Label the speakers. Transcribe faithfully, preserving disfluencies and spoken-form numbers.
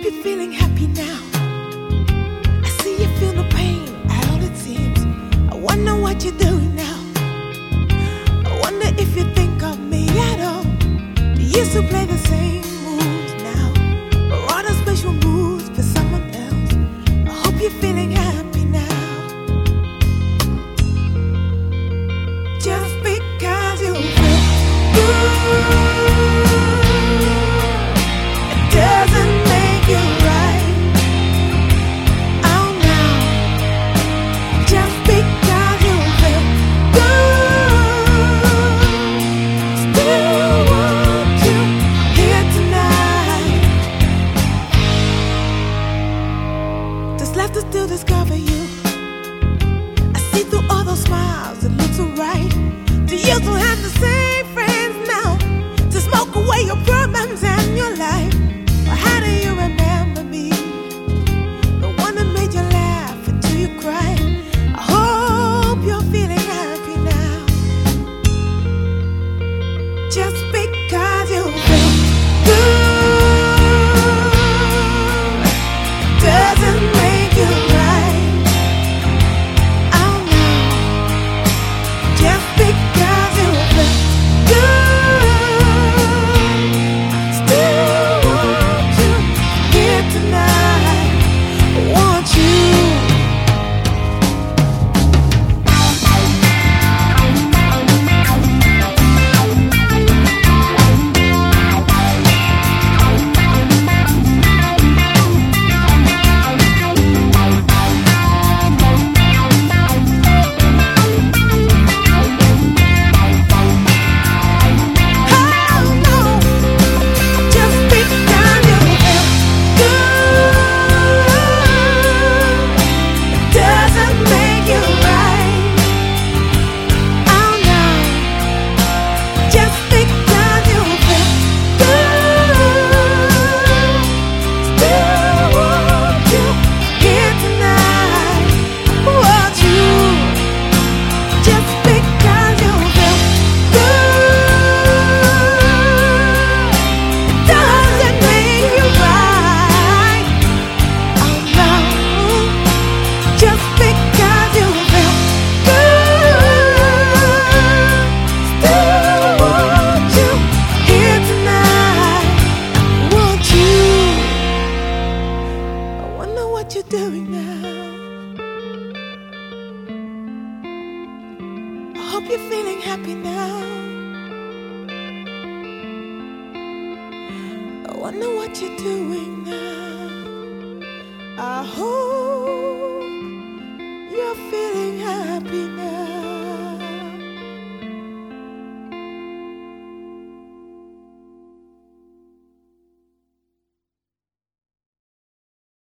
Speaker 1: you're feeling happy now. I see you feel the pain at all it seems. I wonder what you're doing now. I wonder if you think of me at all. You used to play the same moves now, or other special moves for someone else. I hope you're feeling happy now. Just because you feel good, it doesn't make you right. Oh no. Just because you feel good, still want you here tonight. Just left to still discover you. I see through all those smiles, it looks alright. Do you still have the same friends now to smoke away your problems and your life? Or how do you remember me? The one that made you laugh until you cried. I hope you're feeling happy now. Just because you feel good doesn't make you right. Oh no. Just because you feel good, still want you here tonight. Want you. What you're doing now. I hope you're feeling happy now. I wonder what you're doing now. I hope